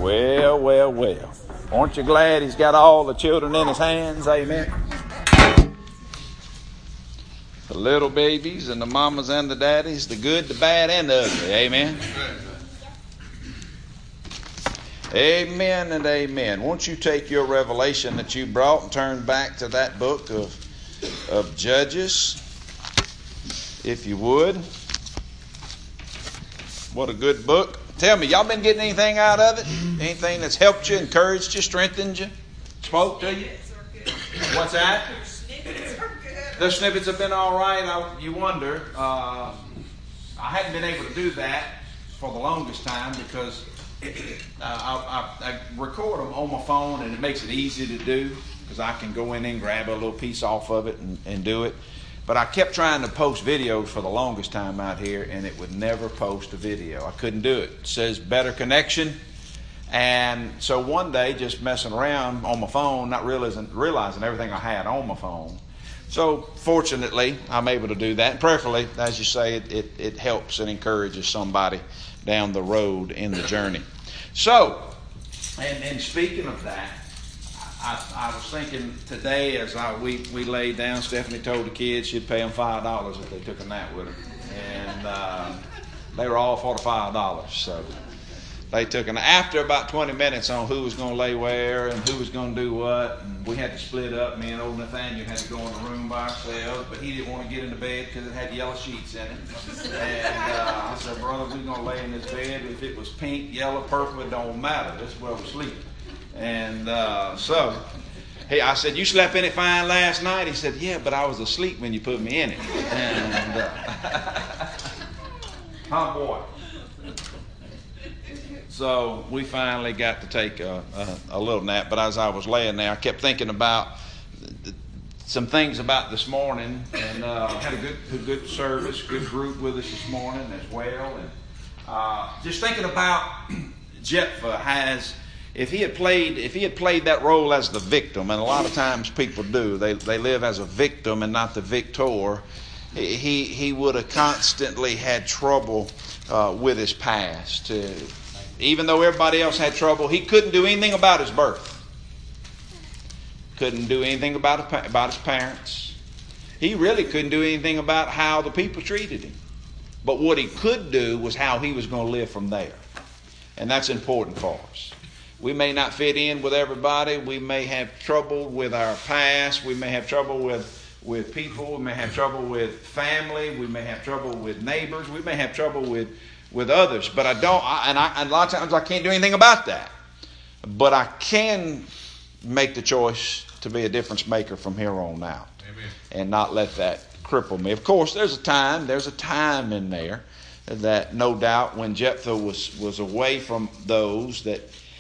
Well, well, well. Aren't you glad he's got all the children in his hands? Amen. The little babies and the mamas and the daddies, the good, the bad, and the ugly. Amen. Amen and amen. Won't you take your revelation that you brought and turn back to that book of Judges, if you would. What a good book. Tell me, y'all been getting anything out of it? Anything that's helped you, encouraged you, strengthened you, spoke to you? What's that? The snippets have been all right. You wonder. I hadn't been able to do that for the longest time because I record them on my phone and it makes it easy to do because I can go in and grab a little piece off of it and do it. But I kept trying to post videos for the longest time out here, and it would never post a video. I couldn't do it. It says better connection. And so one day, just messing around on my phone, not realizing everything I had on my phone. So fortunately, I'm able to do that. And prayerfully, as you say, it helps and encourages somebody down the road in the journey. So, and speaking of that, I was thinking today as we laid down, Stephanie told the kids she'd pay them $5 if they took a nap with her. And they were all for the $5. So they took an after about 20 minutes on who was going to lay where and who was going to do what. And we had to split up. Me and old Nathaniel had to go in the room by ourselves, but he didn't want to get into bed because it had yellow sheets in it. And I said, brother, we're going to lay in this bed. If it was pink, yellow, purple, it don't matter. This is where we're sleeping. And so, hey, I said, you slept in it fine last night? He said, yeah, but I was asleep when you put me in it. And, oh boy. So we finally got to take a little nap. But as I was laying there, I kept thinking about some things about this morning. And had a good service, good group with us this morning as well. And just thinking about Jephthah if he had played that role as the victim, and a lot of times people do, they live as a victim and not the victor, he would have constantly had trouble with his past. Even though everybody else had trouble, he couldn't do anything about his birth. Couldn't do anything about his parents. He really couldn't do anything about how the people treated him. But what he could do was how he was going to live from there. And that's important for us. We may not fit in with everybody. We may have trouble with our past. We may have trouble with people. We may have trouble with family. We may have trouble with neighbors. We may have trouble with others. But and a lot of times I can't do anything about that. But I can make the choice to be a difference maker from here on out. Amen. And not let that cripple me. Of course, there's a time in there that no doubt when Jephthah was away from those that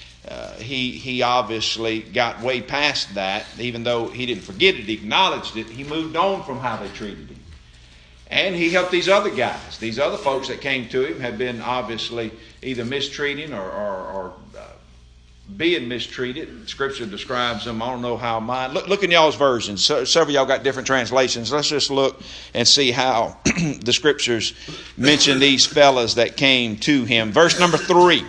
he obviously got way past that. Even though he didn't forget it, he acknowledged it, he moved on from how they treated him. And he helped these other guys. These other folks that came to him had been obviously either mistreating or being mistreated. Scripture describes them. I don't know how mine. Look in y'all's versions. Several of y'all got different translations. Let's just look and see how the Scriptures mention these fellas that came to him. Verse number 3.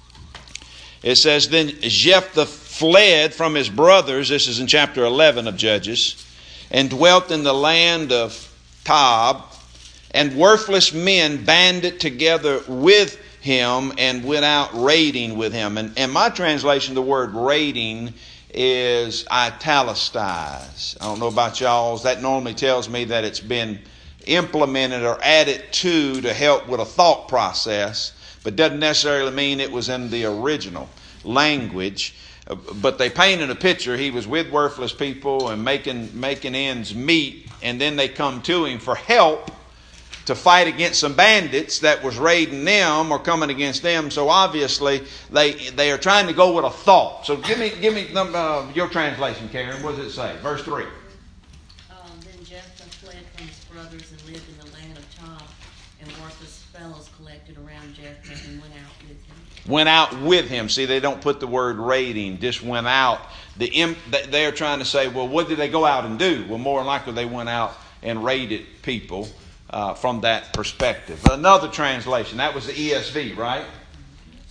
It says, then Jephthah fled from his brothers, this is in chapter 11 of Judges, and dwelt in the land of Tob, and worthless men banded together with him and went out raiding with him. And my translation, the word raiding is italicized. I don't know about y'all's. That normally tells me that it's been implemented or added to help with a thought process, but doesn't necessarily mean it was in the original language. But they painted a picture. He was with worthless people and making ends meet, and then they come to him for help to fight against some bandits that was raiding them or coming against them. So obviously they are trying to go with a thought. So give me your translation, Karen. What does it say? Verse 3. Then Jephthah fled from his brothers and lived in the land of Tob, and worthless fellows collected around Jephthah and went out with him. Went out with him. See, they don't put the word raiding, just went out. They're trying to say, well, what did they go out and do? Well, more than likely they went out and raided people from that perspective. Another translation, that was the ESV, right?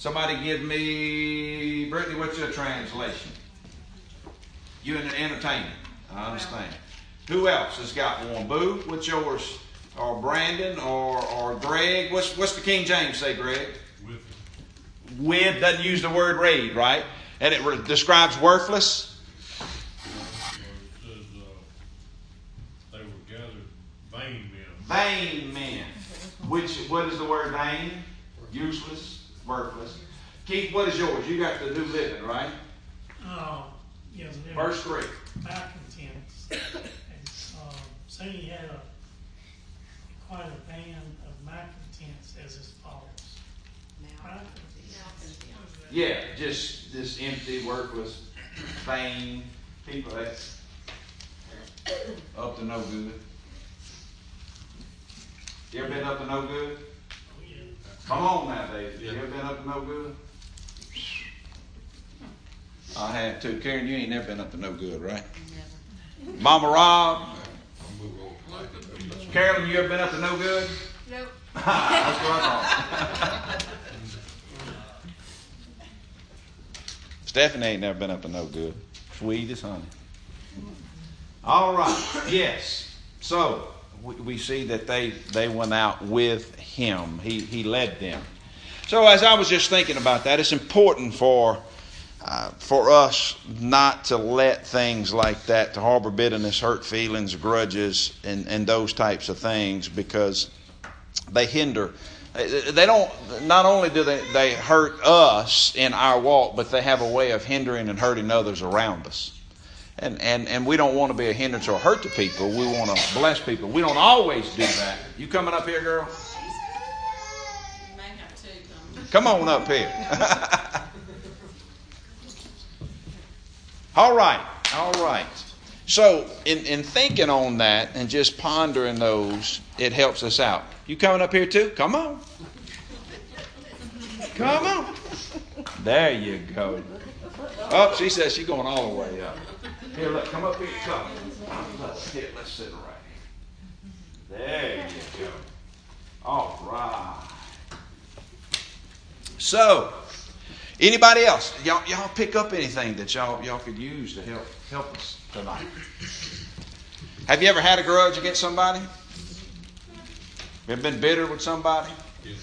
Somebody give me, Brittany, what's your translation? You in the entertainment. I understand. Who else has got one? Boo, what's yours? Or Brandon or Greg? What's the King James say, Greg? With doesn't use the word raid, right? And it describes worthless. It says they were gathered vain men. Vain men. What is the word vain? Useless, worthless. Keith, what is yours? You got the New Living, right? Yes. Verse 3. Malcontents. And so he had quite a band of malcontents as his followers. Malcontents. Yeah, just this empty, worthless, vain people that's up to no good. You ever been up to no good? Oh, yeah. Come on now, David. You ever been up to no good? I have too. Karen, you ain't never been up to no good, right? Never. Mama Rob? Carolyn, you ever been up to no good? Nope. That's what I thought. Stephanie ain't never been up to no good. Sweet as honey. All right. Yes. So we see that they went out with him. He led them. So as I was just thinking about that, it's important for us not to let things like that, to harbor bitterness, hurt feelings, grudges, and those types of things, because they hinder. They don't. Not only do they hurt us in our walk, but they have a way of hindering and hurting others around us. And we don't want to be a hindrance or hurt to people. We want to bless people. We don't always do that. You coming up here, girl? You may have two coming. Come on up here. All right. So in thinking on that and just pondering those, it helps us out. You coming up here too? Come on. Come on. There you go. Oh, she says she's going all the way up. Here, look, come up here. Come. Here, let's sit right here. There you go. All right. So, anybody else? Y'all pick up anything that y'all could use to help us tonight? Have you ever had a grudge against somebody? Ever been bitter with somebody? Yes.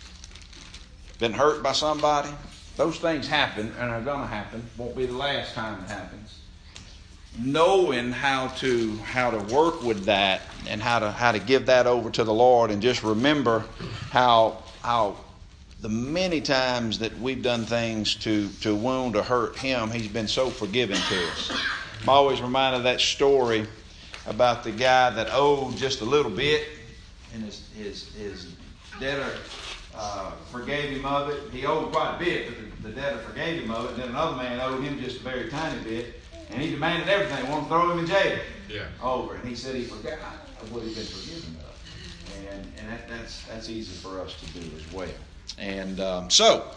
Been hurt by somebody? Those things happen and are going to happen. Won't be the last time it happens. Knowing how to work with that and how to give that over to the Lord, and just remember how the many times that we've done things to wound or hurt Him, He's been so forgiving to us. I'm always reminded of that story about the guy that owed just a little bit, and his debtor forgave him of it. He owed quite a bit, but the debtor forgave him of it. And then another man owed him just a very tiny bit, and he demanded everything. Wanted to throw him in jail over. And he said he forgot of what he'd been forgiven of. And that's easy for us to do as well. And so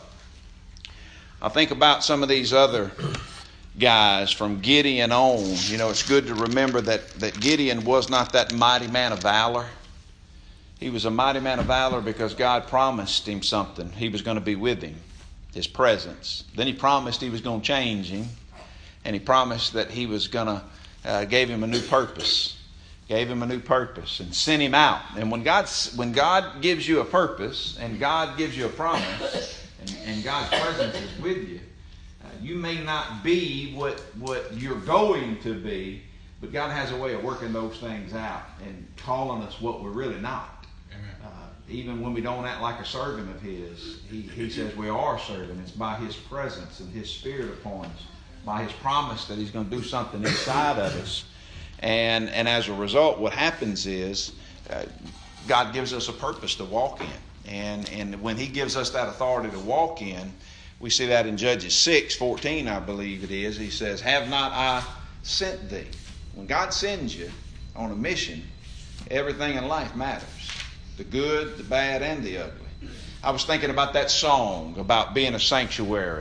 I think about some of these other guys from Gideon on. You know, it's good to remember that Gideon was not that mighty man of valor. He was a mighty man of valor because God promised him something. He was going to be with him, His presence. Then He promised He was going to change him. And He promised that He was going to gave him a new purpose. Gave him a new purpose and sent him out. And when God gives you a purpose and God gives you a promise and God's presence is with you, you may not be what you're going to be, but God has a way of working those things out and calling us what we're really not. Even when we don't act like a servant of His, He says we are servant. It's by His presence and His Spirit upon us, by His promise that He's going to do something inside of us. And as a result, what happens is God gives us a purpose to walk in. And when He gives us that authority to walk in, we see that in Judges 6:14, I believe it is. He says, "Have not I sent thee?" When God sends you on a mission, everything in life matters. The good, the bad, and the ugly. I was thinking about that song about being a sanctuary.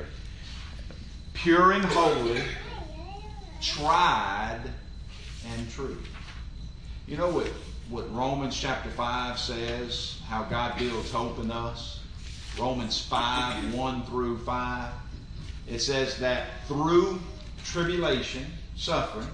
Pure and holy, tried and true. You know what Romans chapter 5 says, how God builds hope in us? Romans 5, 1 through 5. It says that through tribulation, suffering,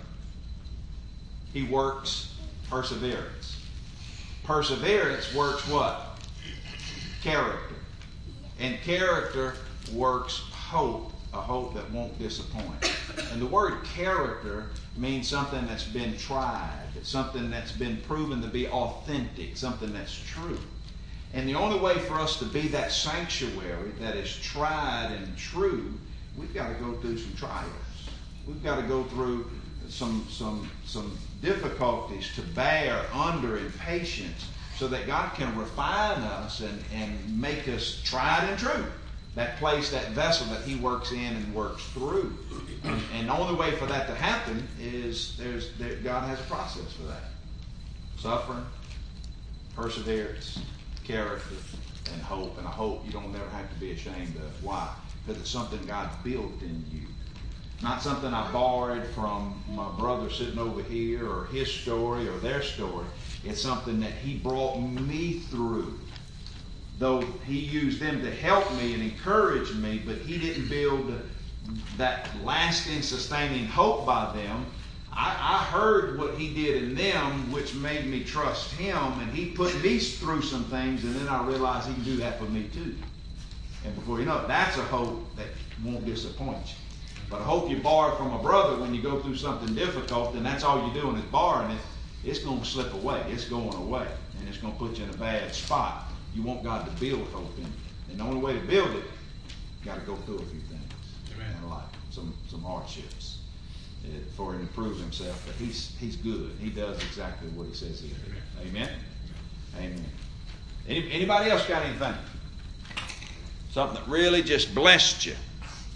he works perseverance. Perseverance works what? Character. And character works hope, a hope that won't disappoint. And the word character means something that's been tried. It's something that's been proven to be authentic, something that's true. And the only way for us to be that sanctuary that is tried and true, we've got to go through some trials. We've got to go through some difficulties to bear under in patience so that God can refine us and make us tried and true. That place, that vessel that he works in and works through. And the only way for that to happen is God has a process for that. Suffering, perseverance, character, and hope. And a hope you don't never have to be ashamed of. Why? Because it's something God built in you. Not something I borrowed from my brother sitting over here or his story or their story. It's something that he brought me through. Though he used them to help me and encourage me, but he didn't build that lasting, sustaining hope by them. I heard what he did in them, which made me trust him, and he put me through some things, and then I realized he can do that for me too. And before you know it, that's a hope that won't disappoint you. But a hope you borrow from a brother when you go through something difficult, and that's all you're doing is borrowing it, it's going to slip away. It's going away, and it's going to put you in a bad spot. You want God to build hope in you. And the only way to build it, you got to go through a few things in life, some hardships for him to prove himself. But he's good. He does exactly what he says he'll do. Amen? Amen. Anybody else got anything? Something that really just blessed you?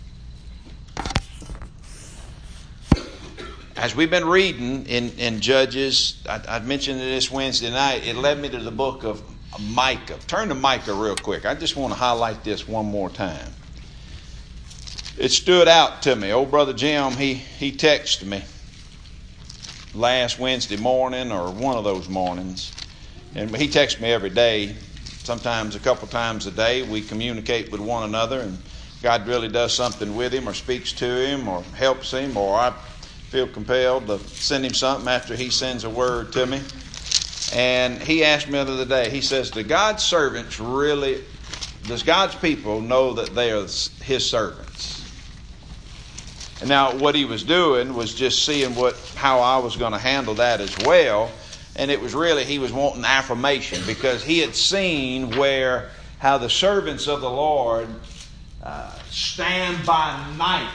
As we've been reading in Judges, I mentioned it this Wednesday night, it led me to the book of Micah. Turn to Micah real quick. I just want to highlight this one more time. It stood out to me. Old brother Jim, he texted me last Wednesday morning or one of those mornings. And he texts me every day. Sometimes a couple times a day we communicate with one another, and God really does something with him or speaks to him or helps him, or I feel compelled to send him something after he sends a word to me. And he asked me the other day, he says, does God's people know that they are his servants? And now what he was doing was just seeing how I was going to handle that as well. And it was really, he was wanting affirmation, because he had seen how the servants of the Lord stand by night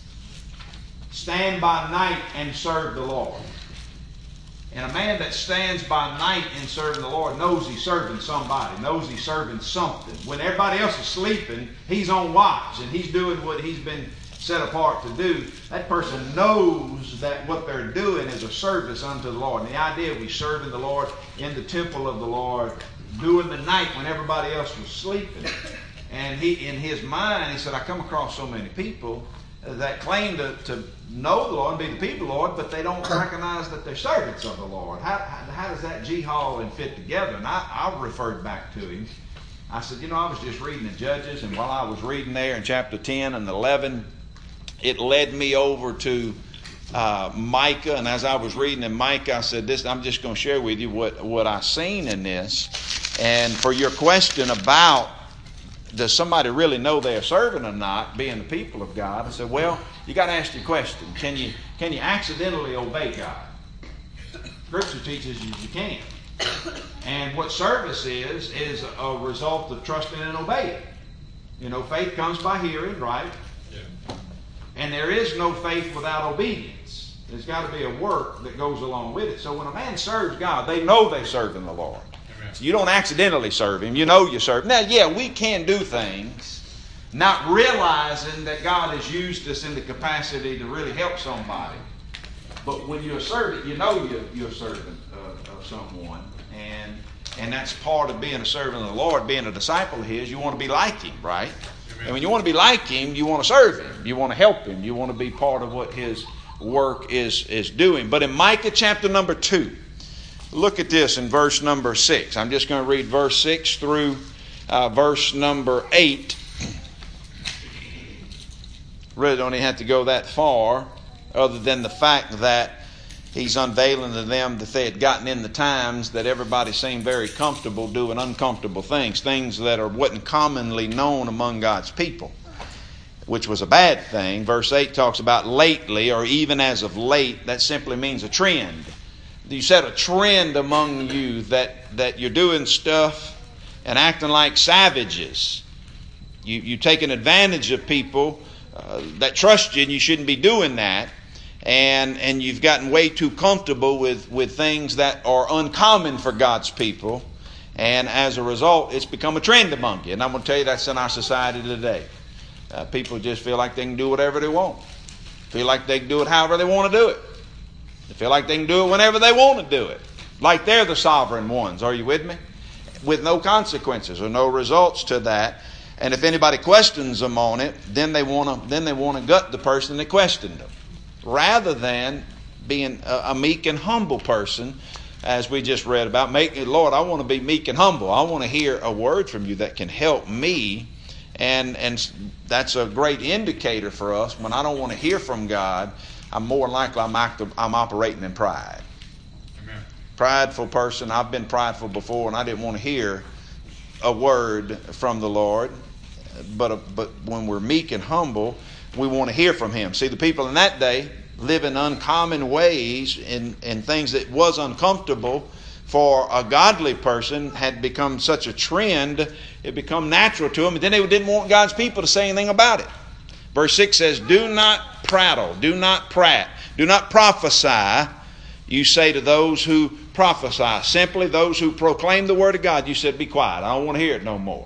and serve the Lord. And a man that stands by night in serving the Lord knows he's serving somebody, knows he's serving something. When everybody else is sleeping, he's on watch and he's doing what he's been set apart to do. That person knows that what they're doing is a service unto the Lord. And the idea we serving the Lord in the temple of the Lord during the night when everybody else was sleeping. And he, in his mind, he said, I come across so many people that claim to know the Lord and be the people of the Lord, but they don't recognize that they're servants of the Lord. How does that g-haul and fit together? And I referred back to him. I said, I was just reading the Judges, and while I was reading there in chapter 10 and 11, it led me over to Micah. And as I was reading in Micah, I said, I'm just going to share with you what I seen in this. And for your question about does somebody really know they're serving or not, being the people of God, I said, well, you got to ask your question. Can you accidentally obey God? Scripture teaches you can. And what service is a result of trusting and obeying. Faith comes by hearing, right? Yeah. And there is no faith without obedience. There's got to be a work that goes along with it. So when a man serves God, they know they're serving the Lord. So you don't accidentally serve him. You know you serve. Now, yeah, we can do things not realizing that God has used us in the capacity to really help somebody. But when you're a servant, you know you're a servant of someone. And that's part of being a servant of the Lord, being a disciple of his. You want to be like him, right? Amen. And when you want to be like him, you want to serve him. You want to help him. You want to be part of what his work is doing. But in Micah chapter number 2, look at this in verse number 6. I'm just going to read verse 6 through verse number 8. Really don't even have to go that far, other than the fact that he's unveiling to them that they had gotten in the times that everybody seemed very comfortable doing uncomfortable things that wasn't commonly known among God's people, which was a bad thing. Verse 8 talks about lately, or even as of late. That simply means a trend. You set a trend among you that you're doing stuff and acting like savages. You're taking advantage of people that trust you, and you shouldn't be doing that. And you've gotten way too comfortable with things that are uncommon for God's people. And as a result, it's become a trend among you. And I'm going to tell you that's in our society today. People just feel like they can do whatever they want. Feel like they can do it however they want to do it. They feel like they can do it whenever they want to do it. Like they're the sovereign ones. Are you with me? With no consequences or no results to that. And if anybody questions them on it, then they want to gut the person that questioned them, rather than being a meek and humble person, as we just read about. Lord, I want to be meek and humble. I want to hear a word from you that can help me. And that's a great indicator for us. When I don't want to hear from God, I'm more likely I'm operating in pride. Amen. Prideful person. I've been prideful before, and I didn't want to hear a word from the Lord. But when we're meek and humble, we want to hear from Him. See, the people in that day live in uncommon ways, in things that was uncomfortable for a godly person had become such a trend, it become natural to them, and then they didn't want God's people to say anything about it. Verse 6 says, do not prattle, do not prat, do not prophesy. You say to those who prophesy, simply those who proclaim the word of God, you said, be quiet, I don't want to hear it no more.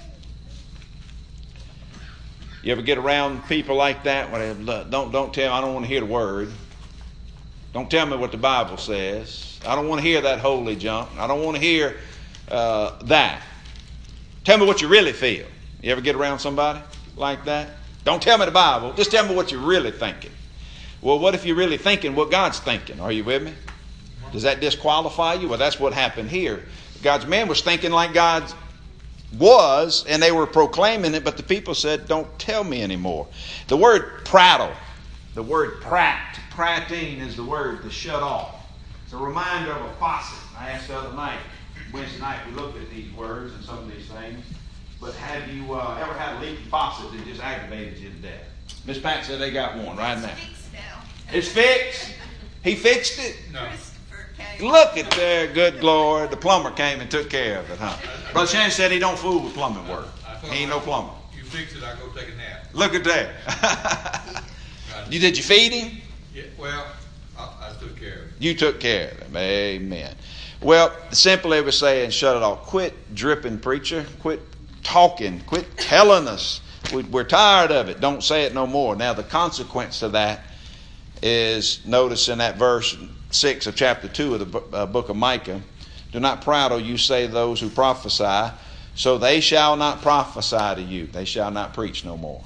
You ever get around people like that? Don't tell me, I don't want to hear the word. Don't tell me what the Bible says. I don't want to hear that holy junk. I don't want to hear that. Tell me what you really feel. You ever get around somebody like that? Don't tell me the Bible. Just tell me what you're really thinking. Well, what if you're really thinking what God's thinking? Are you with me? Does that disqualify you? Well, that's what happened here. God's man was thinking like God was, and they were proclaiming it, but the people said, don't tell me anymore. The word prattle, the word prattine is the word to shut off. It's a reminder of a faucet. I asked the other night, Wednesday night, we looked at these words and some of these things, but have you ever had a leaky faucet that just aggravated you to death? Miss Pat said they got one right now. It's fixed? He fixed it? No. Look at there, good Lord. The plumber came and took care of it, huh? Brother Shannon said he don't fool with plumbing work. He ain't no plumber. You fix it, I go take a nap. Look at that. Did you feed him? Yeah, well, I took care of it. You took care of him. Amen. Well, simply it was saying, shut it off. Quit dripping, preacher. Quit talking. Quit telling us. We're tired of it. Don't say it no more. Now, the consequence of that is, notice in that verse 6 of chapter 2 of the book of Micah, do not prattle, you say those who prophesy, so they shall not prophesy to you. They shall not preach no more.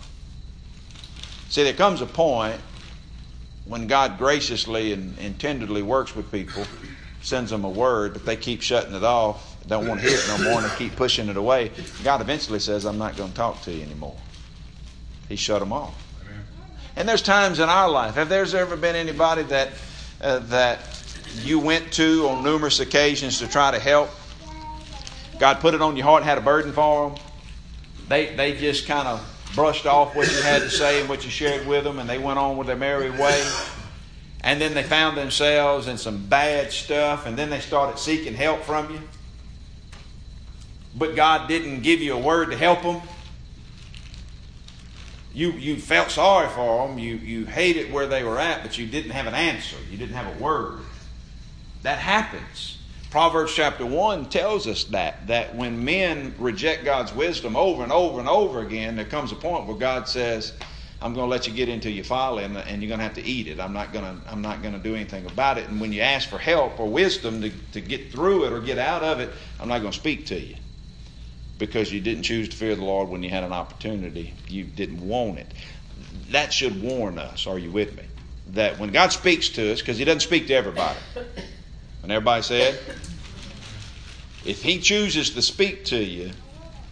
See, there comes a point when God graciously and tenderly works with people, sends them a word, but they keep shutting it off, don't want to hear it no more, and they keep pushing it away. God eventually says, I'm not going to talk to you anymore. He shut them off. And there's times in our life, have there's ever been anybody that you went to on numerous occasions to try to help? God put it on your heart and had a burden for them. They just kind of brushed off what you had to say and what you shared with them, and they went on with their merry way. And then they found themselves in some bad stuff, and then they started seeking help from you. But God didn't give you a word to help them. You felt sorry for them. You hated where they were at, but you didn't have an answer. You didn't have a word. That happens. Proverbs chapter 1 tells us that when men reject God's wisdom over and over and over again, there comes a point where God says, I'm going to let you get into your folly, and you're going to have to eat it. I'm not going to do anything about it. And when you ask for help or wisdom to get through it or get out of it, I'm not going to speak to you. Because you didn't choose to fear the Lord when you had an opportunity. You didn't want it. That should warn us, are you with me? That when God speaks to us, because He doesn't speak to everybody. And everybody said, if He chooses to speak to you,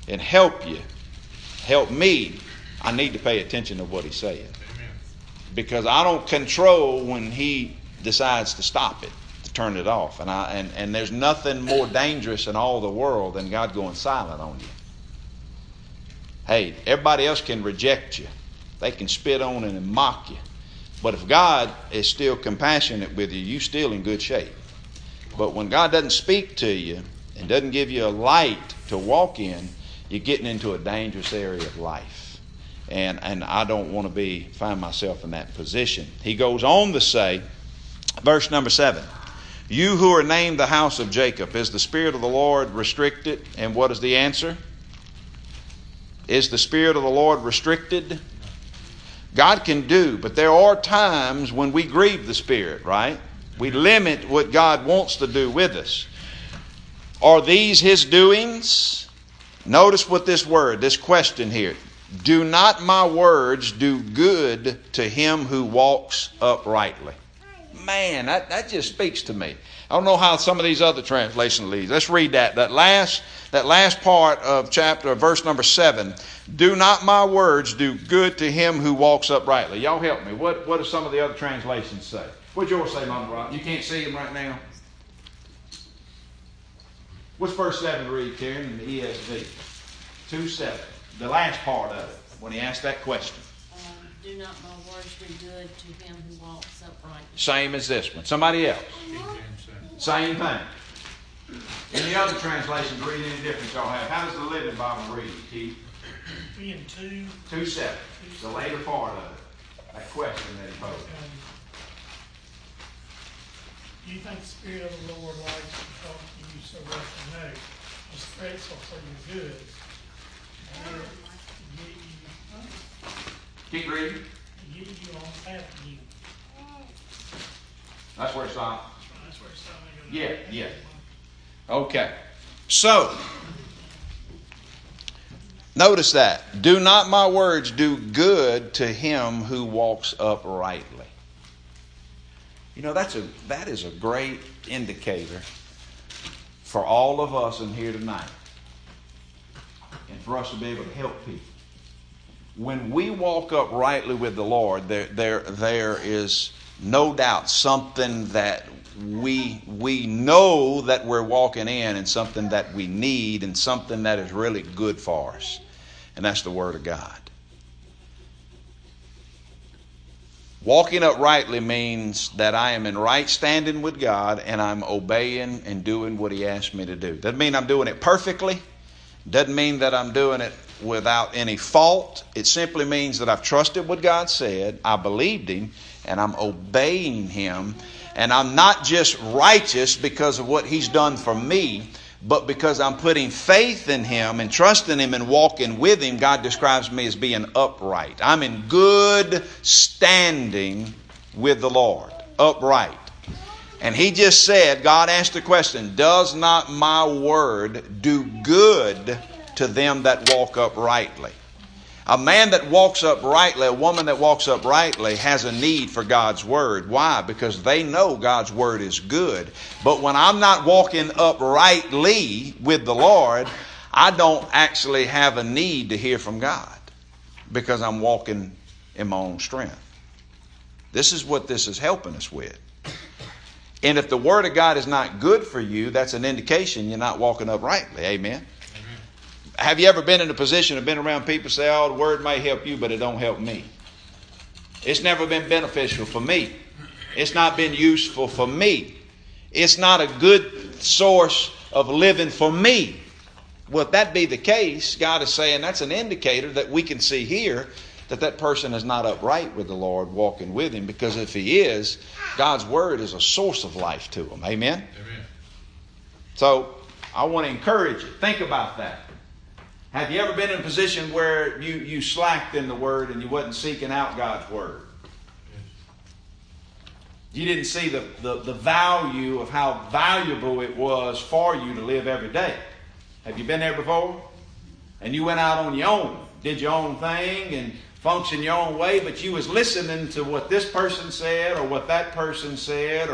and help you, help me, I need to pay attention to what he's saying. Amen. Because I don't control when he decides to stop it, to turn it off. And there's nothing more dangerous in all the world than God going silent on you. Hey, everybody else can reject you. They can spit on it and mock you. But if God is still compassionate with you, you're still in good shape. But when God doesn't speak to you and doesn't give you a light to walk in, you're getting into a dangerous area of life. And I don't want to find myself in that position. He goes on to say, verse number 7, you who are named the house of Jacob, is the Spirit of the Lord restricted? And what is the answer? Is the Spirit of the Lord restricted? God can do, but there are times when we grieve the Spirit, right? We limit what God wants to do with us. Are these His doings? Notice what this question here. Do not my words do good to him who walks uprightly? Man, that just speaks to me. I don't know how some of these other translations lead. Let's read that last part of verse number 7. Do not my words do good to him who walks uprightly? Y'all help me. What do some of the other translations say? What'd yours say, Mama Rob? You can't see them right now. What's verse 7 read, Karen, in the ESV? 2:7. The last part of it, when he asked that question. Do not my words do good to him who walks uprightly. Same as this one. Somebody else. Same thing. Any other translations read any different y'all have? How does the Living Bible read, Keith? 3 and 2. 2:7. The later part of it. That question that he posed. Do you think the Spirit of the Lord likes to talk to you so well to know His threats are for your good? Keep reading. To get you on the path again. That's where it stops. That's where it's telling you. Yeah. Okay. So, notice that. Do not my words do good to him who walks uprightly? You know, that is a great indicator for all of us in here tonight. And for us to be able to help people. When we walk uprightly with the Lord, there is no doubt something that we know that we're walking in, and something that we need, and something that is really good for us. And that's the Word of God. Walking uprightly means that I am in right standing with God and I'm obeying and doing what He asked me to do. Doesn't mean I'm doing it perfectly. Doesn't mean that I'm doing it without any fault. It simply means that I've trusted what God said, I believed Him, and I'm obeying Him. And I'm not just righteous because of what He's done for me, but because I'm putting faith in Him and trusting Him and walking with Him. God describes me as being upright. I'm in good standing with the Lord. Upright. And He just said, God asked the question, does not my word do good to them that walk uprightly? A man that walks uprightly, a woman that walks uprightly has a need for God's word. Why? Because they know God's word is good. But when I'm not walking uprightly with the Lord, I don't actually have a need to hear from God because I'm walking in my own strength. This is what this is helping us with. And if the Word of God is not good for you, that's an indication you're not walking uprightly. Amen? Have you ever been in a position of been around people say, oh, the Word may help you, but it don't help me? It's never been beneficial for me. It's not been useful for me. It's not a good source of living for me. Well, if that be the case, God is saying that's an indicator that we can see here that person is not upright with the Lord, walking with Him. Because if he is, God's Word is a source of life to him. Amen? Amen. So, I want to encourage you. Think about that. Have you ever been in a position where you slacked in the Word and you wasn't seeking out God's Word? You didn't see the value of how valuable it was for you to live every day. Have you been there before? And you went out on your own, did your own thing and function your own way, but you was listening to what this person said or what that person said,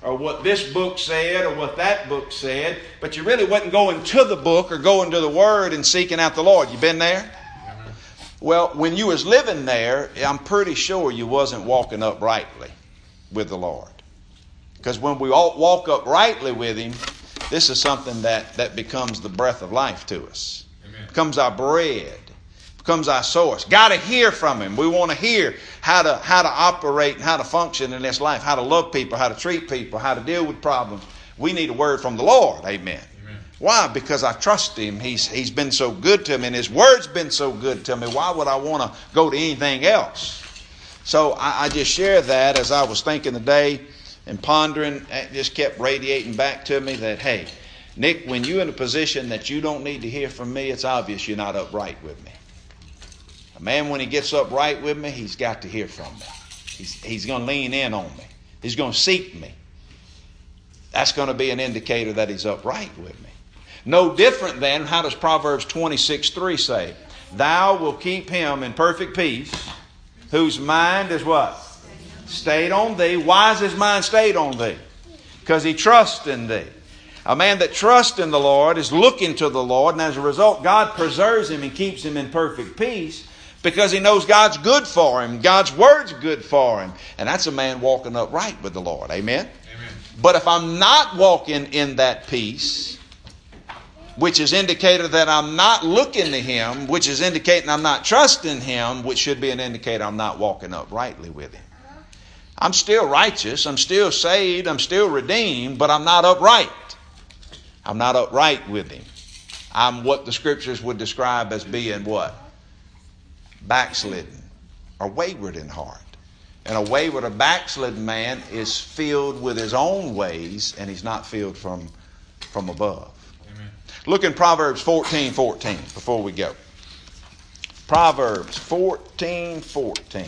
or what this book said or what that book said, but you really wasn't going to the book or going to the Word and seeking out the Lord. You been there? Well, when you was living there, I'm pretty sure you wasn't walking uprightly with the Lord. Because when we all walk uprightly with Him, this is something that becomes the breath of life to us. Amen. Becomes our bread. Becomes our source. Got to hear from Him. We want to hear how to operate and how to function in this life, how to love people, how to treat people, how to deal with problems. We need a word from the Lord. Amen. Why? Because I trust Him. He's been so good to me, and His Word's been so good to me. Why would I want to go to anything else? So I just share that as I was thinking today and pondering. It just kept radiating back to me that, hey, Nick, when you're in a position that you don't need to hear from me, it's obvious you're not upright with me. A man, when he gets upright with me, he's got to hear from me. He's going to lean in on me. He's going to seek me. That's going to be an indicator that he's upright with me. No different than, how does Proverbs 26:3 say? Thou will keep him in perfect peace, whose mind is what? Stayed on thee. Why is his mind stayed on thee? Because he trusts in thee. A man that trusts in the Lord is looking to the Lord, and as a result, God preserves him and keeps him in perfect peace because he knows God's good for him. God's Word's good for him. And that's a man walking upright with the Lord. Amen? Amen. But if I'm not walking in that peace, which is indicator that I'm not looking to Him, which is indicating I'm not trusting Him, which should be an indicator I'm not walking uprightly with Him. I'm still righteous, I'm still saved, I'm still redeemed, but I'm not upright. I'm not upright with Him. I'm what the Scriptures would describe as being what? Backslidden or wayward in heart. And a wayward or backslidden man is filled with his own ways, and he's not filled from above. Look in Proverbs 14:14 before we go. Proverbs 14:14.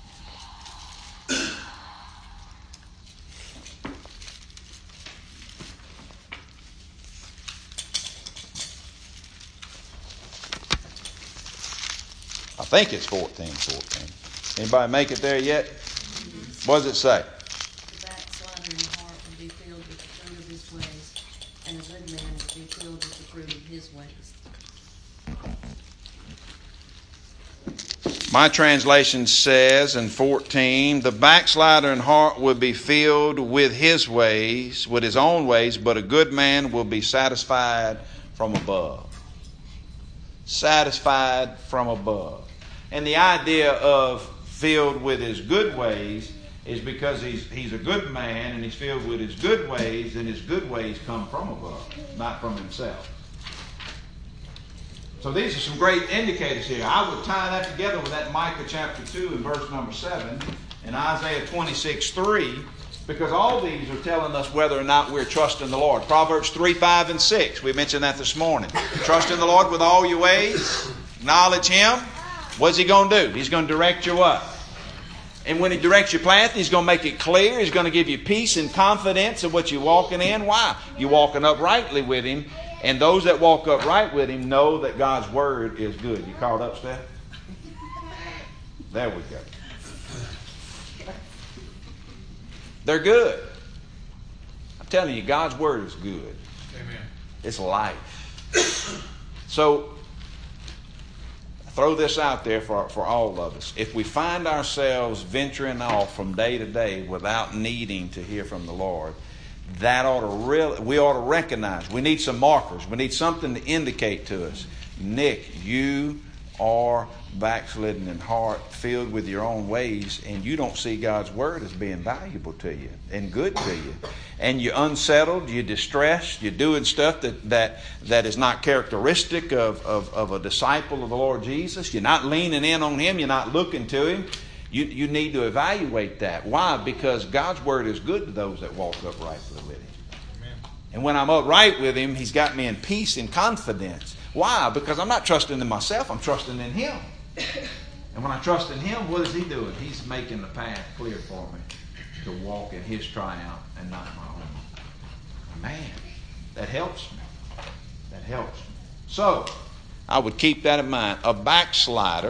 I think it's 14:14. Anybody make it there yet? What does it say? The backslider in the heart will be filled with the fruit of his ways, and a good man will be filled with the fruit of his ways. My translation says in 14, the backslider in heart will be filled with his ways, with his own ways, but a good man will be satisfied from above. Satisfied from above. And the idea of filled with his good ways is because he's a good man and he's filled with his good ways, and his good ways come from above, not from himself. So these are some great indicators here. I would tie that together with that Micah chapter 2 and verse number 7 and Isaiah 26:3, because all these are telling us whether or not we're trusting the Lord. Proverbs 3:5 and 6, we mentioned that this morning. Trust in the Lord with all your ways. Acknowledge Him. What's He going to do? He's going to direct your what? And when He directs your path, He's going to make it clear. He's going to give you peace and confidence of what you're walking in. Why? You're walking uprightly with Him. And those that walk upright with Him know that God's Word is good. You caught up, Steph? There we go. They're good. I'm telling you, God's Word is good. Amen. It's life. So, throw this out there for all of us. If we find ourselves venturing off from day to day without needing to hear from the Lord, we ought to recognize. We need some markers. We need something to indicate to us. Nick, you are backslidden in heart, filled with your own ways, and you don't see God's Word as being valuable to you and good to you. And you're unsettled, you're distressed, you're doing stuff that is not characteristic of a disciple of the Lord Jesus. You're not leaning in on Him, you're not looking to Him. You need to evaluate that. Why? Because God's Word is good to those that walk uprightly with Him. Amen. And when I'm upright with Him, He's got me in peace and confidence. Why? Because I'm not trusting in myself, I'm trusting in Him. And when I trust in Him, what is He doing? He's making the path clear for me to walk in His triumph and not my own. Man, that helps me. That helps me. So, I would keep that in mind. A backslider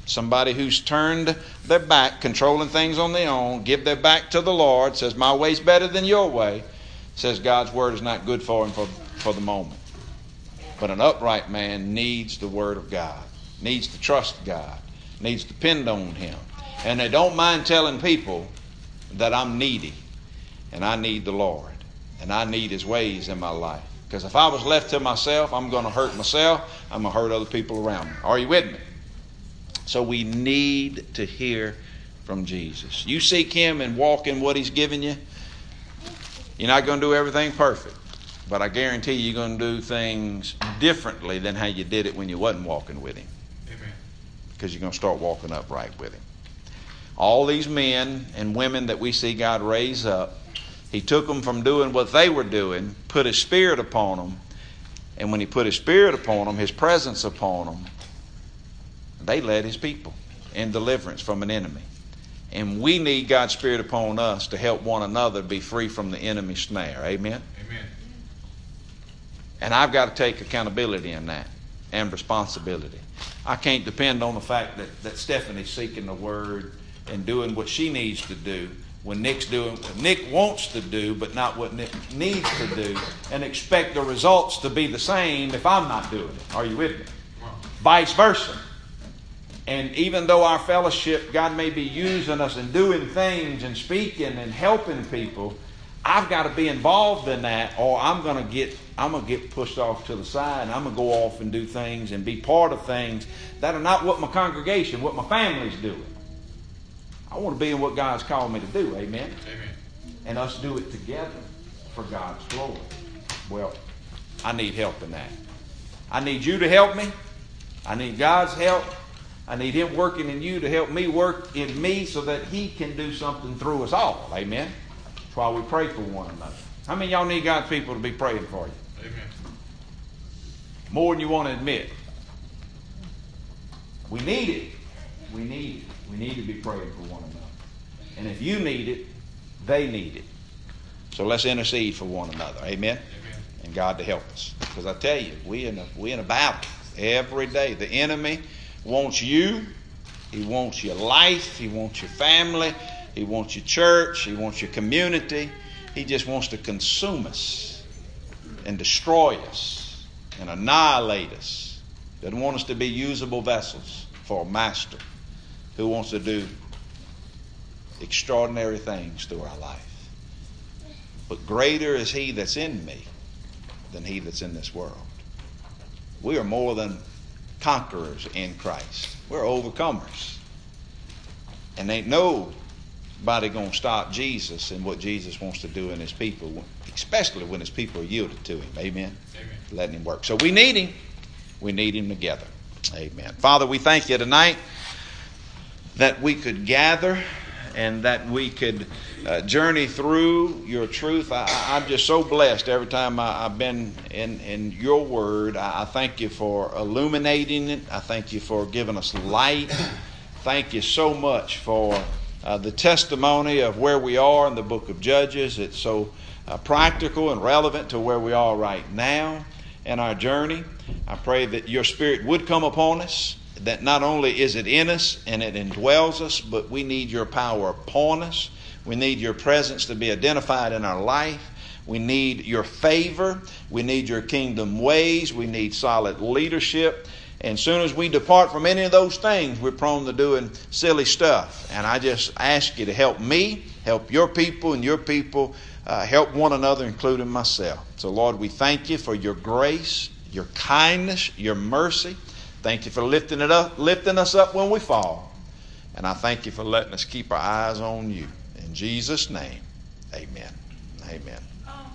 Somebody who's turned their back, controlling things on their own, give their back to the Lord, says, my way's better than your way, says God's word is not good for him for the moment. But an upright man needs the word of God, needs to trust God, needs to depend on him. And they don't mind telling people that I'm needy and I need the Lord and I need his ways in my life. Because if I was left to myself, I'm going to hurt myself. I'm going to hurt other people around me. Are you with me? So we need to hear from Jesus. You seek him and walk in what he's given you. You're not going to do everything perfect. But I guarantee you're going to do things differently than how you did it when you wasn't walking with him. Amen. Because you're going to start walking upright with him. All these men and women that we see God raise up, he took them from doing what they were doing, put his Spirit upon them. And when he put his Spirit upon them, his presence upon them, they led his people in deliverance from an enemy. And we need God's Spirit upon us to help one another be free from the enemy's snare. Amen? Amen. And I've got to take accountability in that and responsibility. I can't depend on the fact that Stephanie's seeking the word and doing what she needs to do when Nick's doing what Nick wants to do but not what Nick needs to do, and expect the results to be the same if I'm not doing it. Are you with me? Vice versa. And even though our fellowship, God may be using us and doing things and speaking and helping people, I've got to be involved in that, or I'm going to get pushed off to the side, and I'm going to go off and do things and be part of things that are not what my congregation, what my family's doing. I want to be in what God's called me to do. Amen? Amen. And us do it together for God's glory. Well, I need help in that. I need you to help me. I need God's help. I need him working in you to help me work in me so that he can do something through us all. Amen? That's why we pray for one another. How many of y'all need God's people to be praying for you? Amen. More than you want to admit. We need it. We need it. We need to be praying for one another. And if you need it, they need it. So let's intercede for one another. Amen? Amen. And God to help us. Because I tell you, we in a battle every day. The enemy wants you. He wants your life. He wants your family. He wants your church. He wants your community. He just wants to consume us and destroy us and annihilate us. Doesn't want us to be usable vessels for a master who wants to do extraordinary things through our life. But greater is he that's in me than he that's in this world. We are more than conquerors in Christ. We're overcomers. And ain't nobody going to stop Jesus and what Jesus wants to do in his people, especially when his people are yielded to him. Amen? Amen. Letting him work. So we need him. We need him together. Amen. Father, we thank you tonight that we could gather and that we could journey through your truth. I'm just so blessed every time I've been in your word. I thank you for illuminating it. I thank you for giving us light. Thank you so much for the testimony of where we are in the book of Judges. It's so practical and relevant to where we are right now in our journey. I pray that your Spirit would come upon us, that not only is it in us and it indwells us, but we need your power upon us. We need your presence to be identified in our life. We need your favor. We need your kingdom ways. We need solid leadership. And as soon as we depart from any of those things, we're prone to doing silly stuff. And I just ask you to help me, help your people, and your people help one another, including myself. So, Lord, we thank you for your grace, your kindness, your mercy. Thank you for lifting us up when we fall. And I thank you for letting us keep our eyes on you. In Jesus' name, amen. Amen.